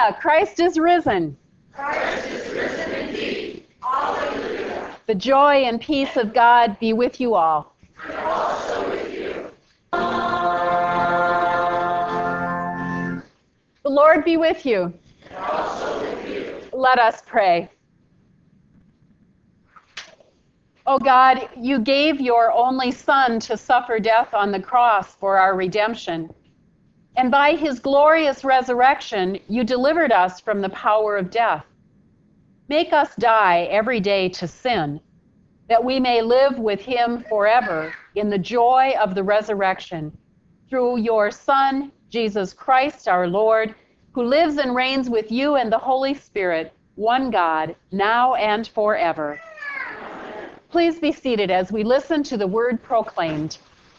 Hallelujah! Christ is risen. Christ is risen indeed. Hallelujah. The joy and peace of God be with you all. And also with you. The Lord be with you. And also with you. Let us pray. O God, you gave your only Son to suffer death on the cross for our redemption. And by his glorious resurrection, you delivered us from the power of death. Make us die every day to sin, that we may live with him forever in the joy of the resurrection, through your Son, Jesus Christ our Lord, who lives and reigns with you and the Holy Spirit, one God, now and forever. Please be seated as we listen to the word proclaimed.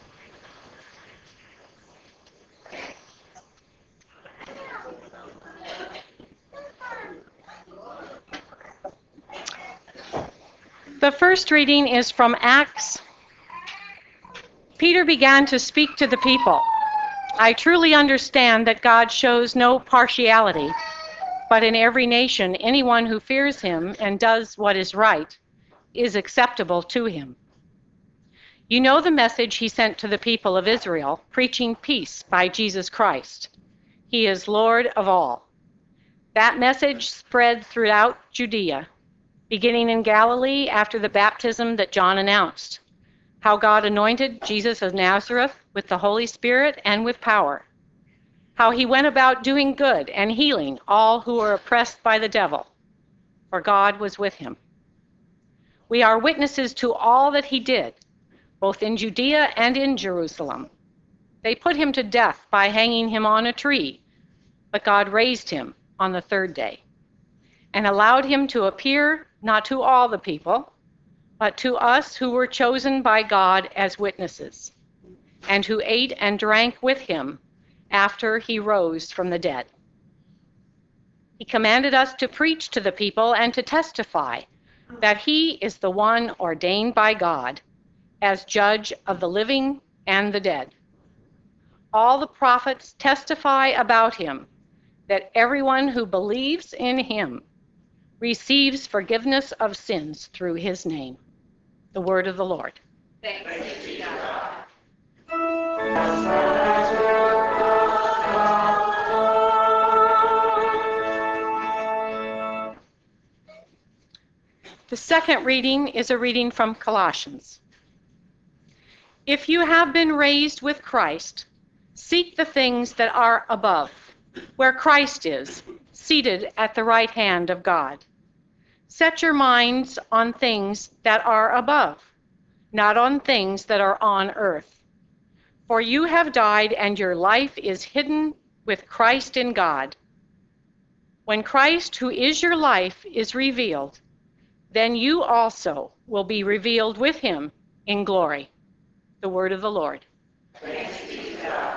The first reading is from Acts. Peter began to speak to the people. I truly understand that God shows no partiality, but in every nation, anyone who fears him and does what is right is acceptable to him. You know the message he sent to the people of Israel, preaching peace by Jesus Christ. He is Lord of all. That message spread throughout Judea, beginning in Galilee after the baptism that John announced, how God anointed Jesus of Nazareth with the Holy Spirit and with power, how he went about doing good and healing all who were oppressed by the devil, for God was with him. We are witnesses to all that he did, both in Judea and in Jerusalem. They put him to death by hanging him on a tree, but God raised him on the third day and allowed him to appear not to all the people, but to us who were chosen by God as witnesses, and who ate and drank with him after he rose from the dead. He commanded us to preach to the people and to testify that he is the one ordained by God as judge of the living and the dead. All the prophets testify about him, that everyone who believes in him receives forgiveness of sins through his name. The word of the Lord. Thanks be to God. The second reading is a reading from Colossians. If you have been raised with Christ, seek the things that are above, where Christ is, seated at the right hand of God. Set your minds on things that are above, not on things that are on earth. For you have died, and your life is hidden with Christ in God. When Christ, who is your life, is revealed, then you also will be revealed with him in glory. The word of the Lord. Thanks be to God.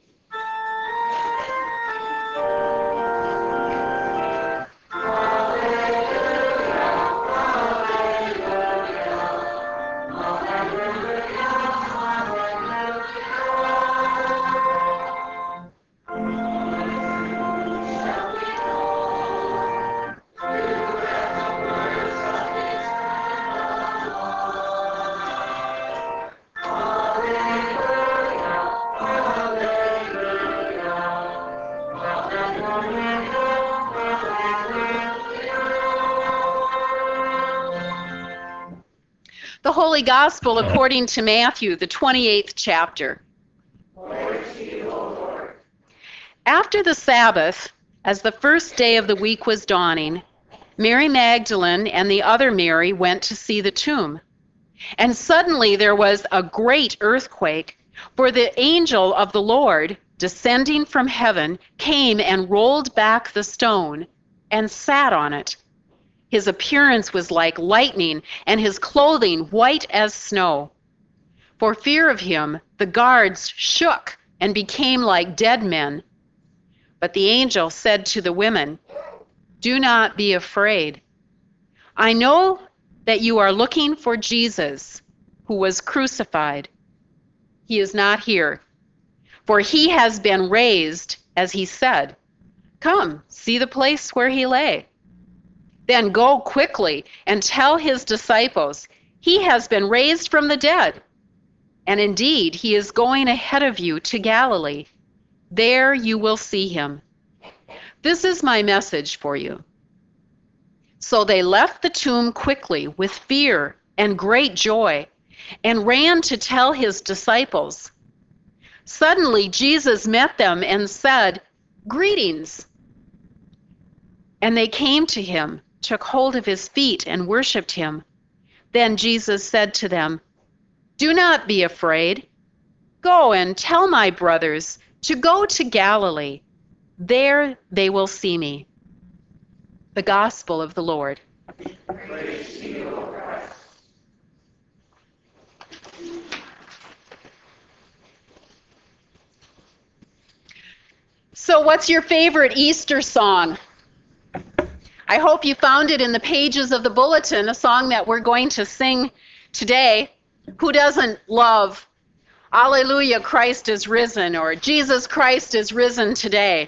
The Holy Gospel according to Matthew, the 28th chapter. Glory to you, O Lord. After the Sabbath, as the first day of the week was dawning, Mary Magdalene and the other Mary went to see the tomb. And suddenly there was a great earthquake, for the angel of the Lord, descending from heaven, came and rolled back the stone and sat on it. His appearance was like lightning, and his clothing white as snow. For fear of him, the guards shook and became like dead men. But the angel said to the women, "Do not be afraid. I know that you are looking for Jesus, who was crucified. He is not here, for he has been raised, as he said. Come, see the place where he lay. Then go quickly and tell his disciples, he has been raised from the dead. And indeed, he is going ahead of you to Galilee. There you will see him. This is my message for you." So they left the tomb quickly with fear and great joy and ran to tell his disciples. Suddenly Jesus met them and said, "Greetings." And they came to him, took hold of his feet, and worshiped him. Then Jesus said to them, "Do not be afraid. Go and tell my brothers to go to Galilee. There they will see me." The Gospel of the Lord. Praise to you, O Christ. So, what's your favorite Easter song? I hope you found it in the pages of the bulletin, a song that we're going to sing today. Who doesn't love "Alleluia, Christ is risen" or "Jesus Christ is risen today"?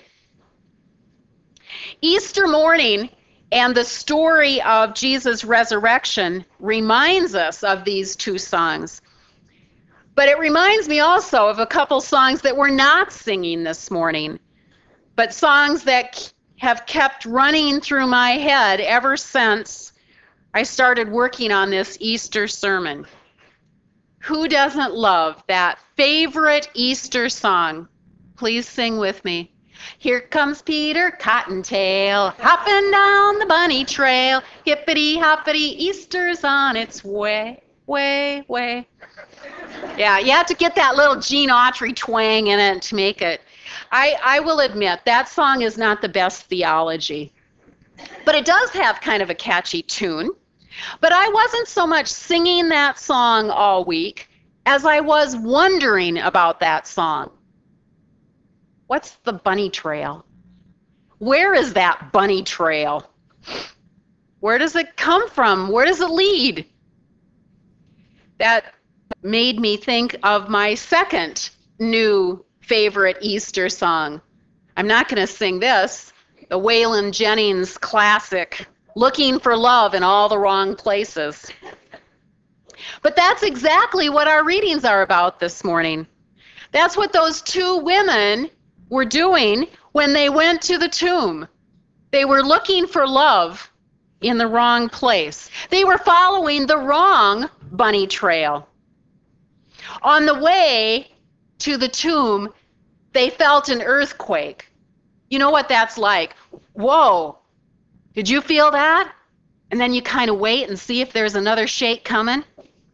Easter morning and the story of Jesus' resurrection reminds us of these two songs. But it reminds me also of a couple songs that we're not singing this morning, but songs that have kept running through my head ever since I started working on this Easter sermon. Who doesn't love that favorite Easter song? Please sing with me. Here comes Peter Cottontail, hopping down the bunny trail. Hippity hoppity, Easter's on its way, way, way. Yeah, you have to get that little Gene Autry twang in it to make it. I will admit, that song is not the best theology, but it does have kind of a catchy tune. But I wasn't so much singing that song all week as I was wondering about that song. What's the bunny trail? Where is that bunny trail? Where does it come from? Where does it lead? That made me think of my second new favorite Easter song. I'm not going to sing this, the Waylon Jennings classic, "Looking for Love in All the Wrong Places." But that's exactly what our readings are about this morning. That's what those two women were doing when they went to the tomb. They were looking for love in the wrong place. They were following the wrong bunny trail. On the way to the tomb, they felt an earthquake. You know what that's like? Whoa, did you feel that? And then you kind of wait and see if there's another shake coming.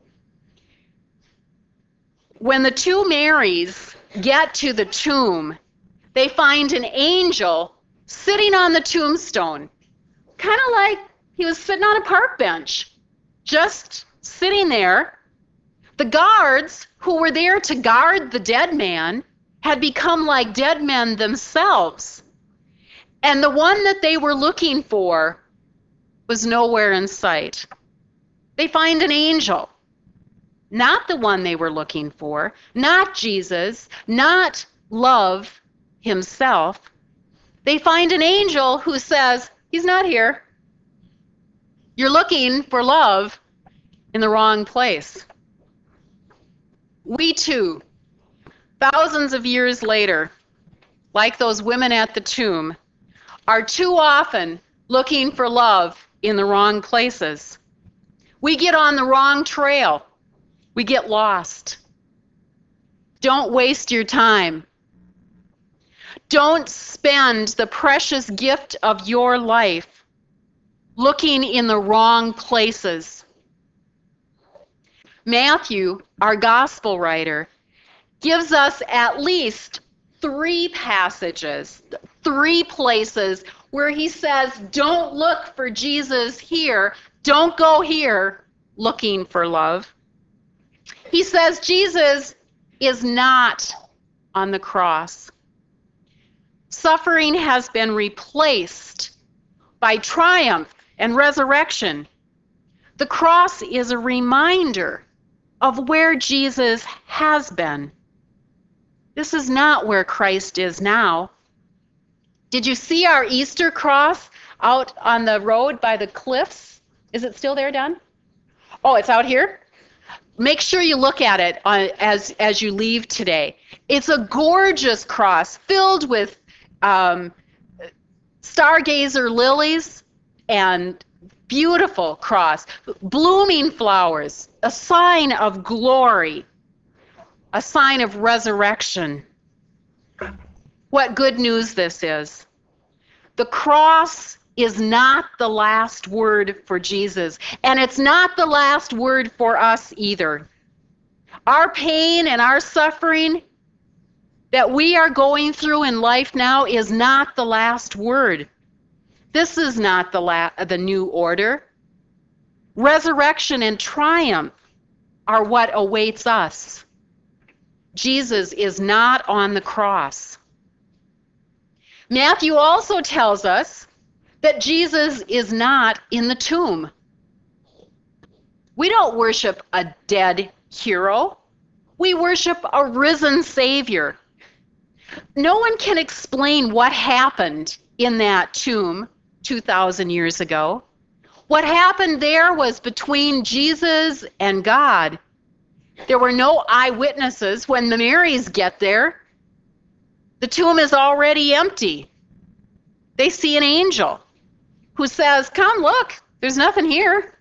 When the two Marys get to the tomb, they find an angel sitting on the tombstone, kind of like he was sitting on a park bench, just sitting there. The guards who were there to guard the dead man had become like dead men themselves. And the one that they were looking for was nowhere in sight. They find an angel, not the one they were looking for, not Jesus, not love himself. They find an angel who says, "He's not here. You're looking for love in the wrong place." We too, thousands of years later, like those women at the tomb, are too often looking for love in the wrong places. We get on the wrong trail. We get lost. Don't waste your time. Don't spend the precious gift of your life looking in the wrong places. Matthew, our gospel writer, gives us at least 3 passages, 3 places where he says, don't look for Jesus here, don't go here looking for love. He says Jesus is not on the cross. Suffering has been replaced by triumph and resurrection. The cross is a reminder of where Jesus has been. This is not where Christ is now. Did you see our Easter cross out on the road by the cliffs? Is it still there, Don? Oh, it's out here? Make sure you look at it as you leave today. It's a gorgeous cross filled with stargazer lilies and beautiful cross, blooming flowers, a sign of glory, a sign of resurrection. What good news this is. The cross is not the last word for Jesus, and it's not the last word for us either. Our pain and our suffering that we are going through in life now is not the last word. This is not the new order. Resurrection and triumph are what awaits us. Jesus is not on the cross. Matthew also tells us that Jesus is not in the tomb. We don't worship a dead hero. We worship a risen Savior. No one can explain what happened in that tomb 2,000 years ago. What happened there was between Jesus and God. There were no eyewitnesses when the Marys get there. The tomb is already empty. They see an angel who says, "Come, look, there's nothing here."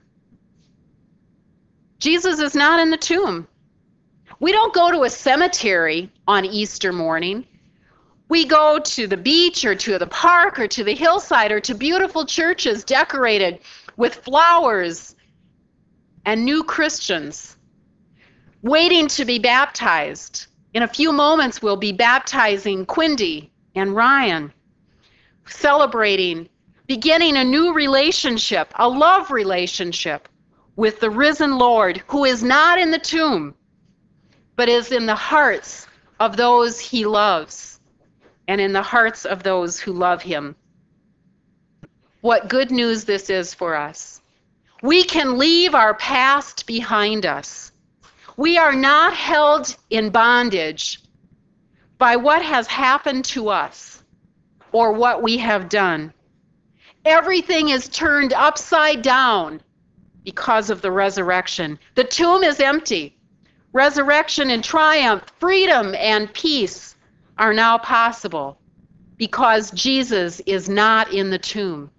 Jesus is not in the tomb. We don't go to a cemetery on Easter morning. We go to the beach or to the park or to the hillside or to beautiful churches decorated with flowers and new Christians waiting to be baptized. In a few moments, we'll be baptizing Quindy and Ryan, celebrating, beginning a new relationship, a love relationship with the risen Lord, who is not in the tomb, but is in the hearts of those he loves and in the hearts of those who love him. What good news this is for us. We can leave our past behind us. We are not held in bondage by what has happened to us or what we have done. Everything is turned upside down because of the resurrection. The tomb is empty. Resurrection and triumph, freedom and peace are now possible because Jesus is not in the tomb.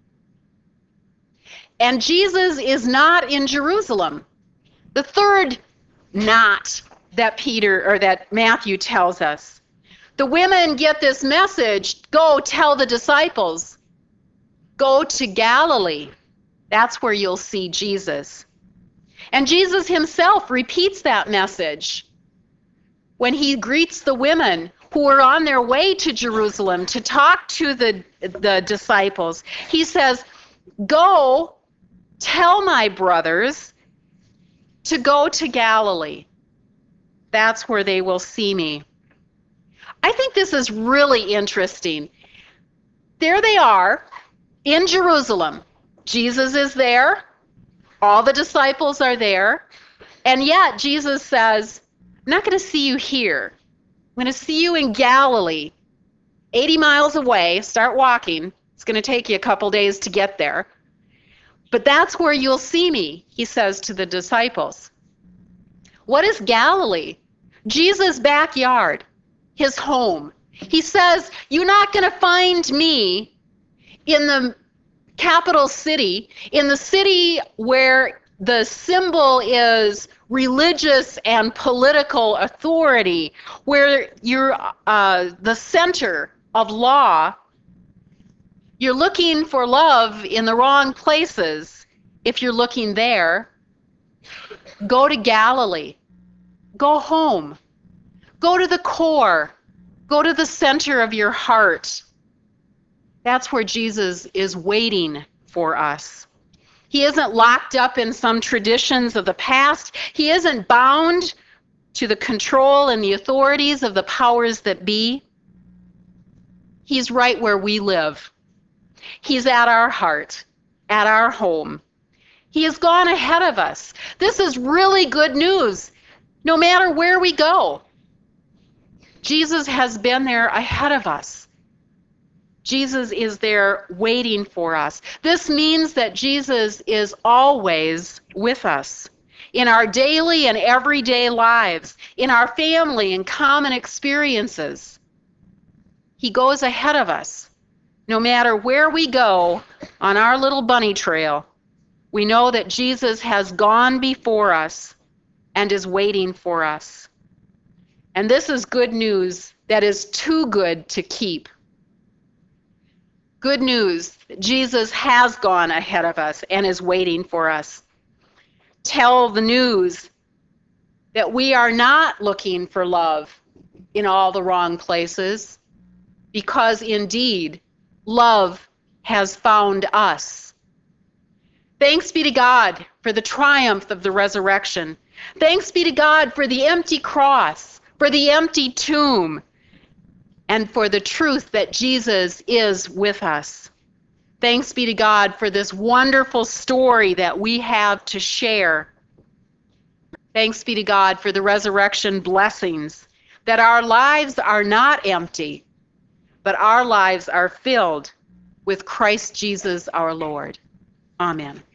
And Jesus is not in Jerusalem. The third not that Matthew tells us. The women get this message, go tell the disciples, go to Galilee. That's where you'll see Jesus. And Jesus himself repeats that message when he greets the women who are on their way to Jerusalem to talk to the disciples. He says, go tell my brothers to go to Galilee. That's where they will see me. I think this is really interesting. There they are in Jerusalem. Jesus is there. All the disciples are there. And yet Jesus says, I'm not going to see you here. I'm going to see you in Galilee, 80 miles away. Start walking. It's going to take you a couple days to get there. But that's where you'll see me, he says to the disciples. What is Galilee? Jesus' backyard, his home. He says, you're not going to find me in the capital city, in the city where the symbol is religious and political authority, where you're the center of law. You're looking for love in the wrong places if you're looking there. Go to Galilee. Go home. Go to the core. Go to the center of your heart. That's where Jesus is waiting for us. He isn't locked up in some traditions of the past. He isn't bound to the control and the authorities of the powers that be. He's right where we live. He's at our heart, at our home. He has gone ahead of us. This is really good news, no matter where we go. Jesus has been there ahead of us. Jesus is there waiting for us. This means that Jesus is always with us in our daily and everyday lives, in our family and common experiences. He goes ahead of us. No matter where we go on our little bunny trail, we know that Jesus has gone before us and is waiting for us. And this is good news that is too good to keep. Good news, Jesus has gone ahead of us and is waiting for us. Tell the news that we are not looking for love in all the wrong places, because indeed, love has found us. Thanks be to God for the triumph of the resurrection. Thanks be to God for the empty cross, for the empty tomb, and for the truth that Jesus is with us. Thanks be to God for this wonderful story that we have to share. Thanks be to God for the resurrection blessings, that our lives are not empty, but our lives are filled with Christ Jesus our Lord. Amen.